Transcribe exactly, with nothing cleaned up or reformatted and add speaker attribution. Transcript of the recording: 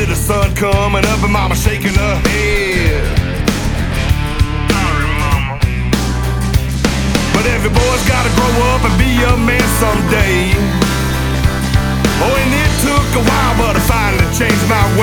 Speaker 1: see the sun coming up and mama shaking her head. Sorry, mama. But every boy's gotta grow up and be a man someday. Oh, and it took a while, but I finally changed my way.